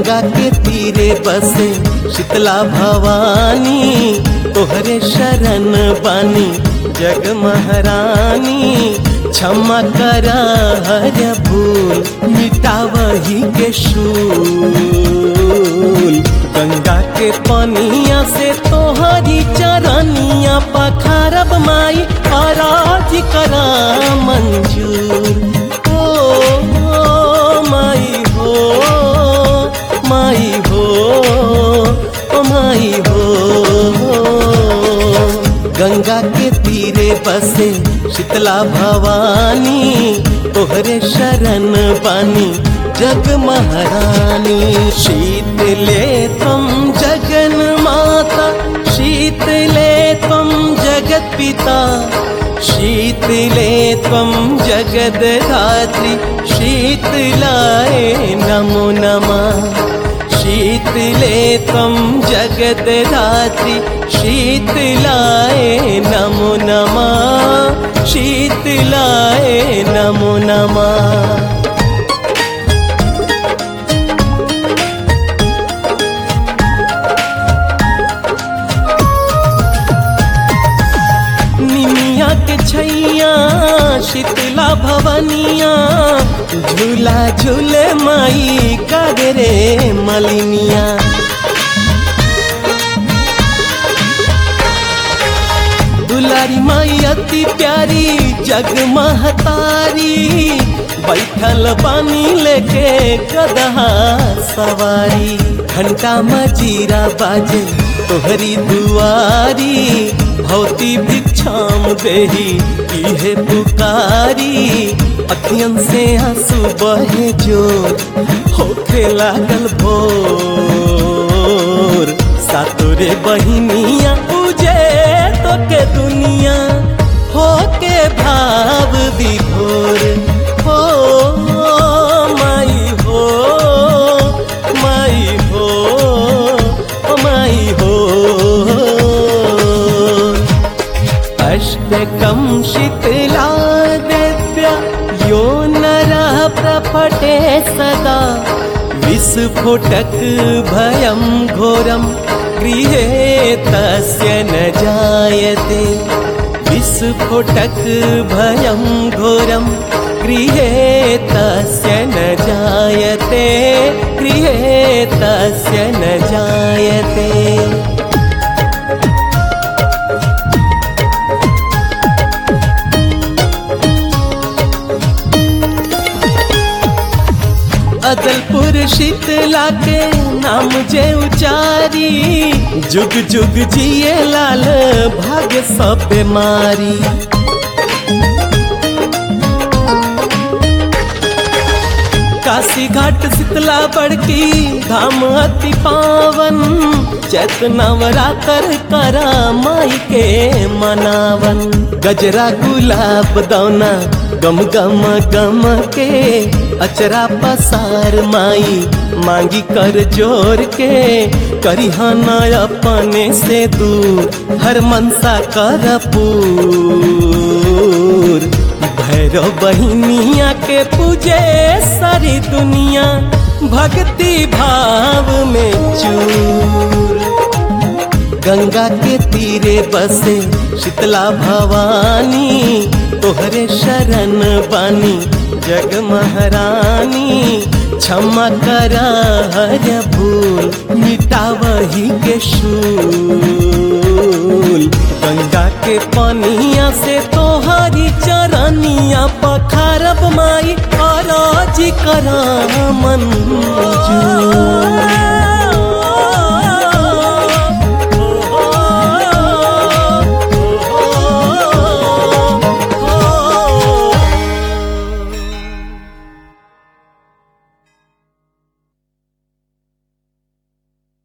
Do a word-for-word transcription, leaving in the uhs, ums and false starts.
गंगा के तीरे बसे शीतला भवानी, तोहरे शरण बानी जग महारानी। क्षमा करा हर भूल मिटावही के शूल, गंगा के पनिया से तोहरी चरनिया पखारब माई आराज करा मंजूर। ओ, ओ माई हो माई हो ओ माई हो। गंगा के तीरे बसे शीतला भवानी, तोहरे शरण बानी जग महारानी। शीतले तुम जगन माता, शीतले तुम जगत पिता, शीतले तुम जगद धात्री। शीतलाय नमो नमः, शीतले तुम जगद धात्री। शीतलाय नमो नमः, शीतलाय नमो नमः। निमिया के छैया शीतला भवनिया, झूला झूले माई कागरे मलिनिया। दुलारी माई अति प्यारी जग महतारी, बैठल बानी लेके गदहा सवारी। घंटा मजीरा बाजे तोहरी दुआरी, भौती भिक्षाम देही इहे पुकारी। अखियन से आंसू बहे जोर होखे लागल भोर, सातोरे बहिनिया पूजे तो के दुनिया होके भाव विभोर। हो माई हो माई हो ओ माई हो। अष्टकं शीतला देव्या यो नरः प्रपटे सदा, विस्फोटक भयं घोरं गृहे तस्य न जायते। विस्फोटक भयं घोरं गृहे तस्य न जायते, गृहे तस्य न जायते। अदलपुर शीतला के नाम जे उचारी, जुग जुग जिए लाल भाग सब बीमारी। काशी घाट शीतला बड़की धाम अति पावन, चैत नवरात्र करा माई के मनावन। गजरा गुलाब दौना गम गम गम के, अचरा पसार माई मांगी कर जोर के। करिहाना अपने से दूर हर मनसा कर पूर, भैरव बहिनिया के पूजे सारी दुनिया भक्ति भाव में चूर। गंगा के तीरे बसे शीतला भवानी, तोहरे शरण बानी जग महारानी। क्षमा करा हर भूल मिटावही के शूल, गंगा के पनिया से तोहरी चरनिया पखारब माई आराज करा मंजूर।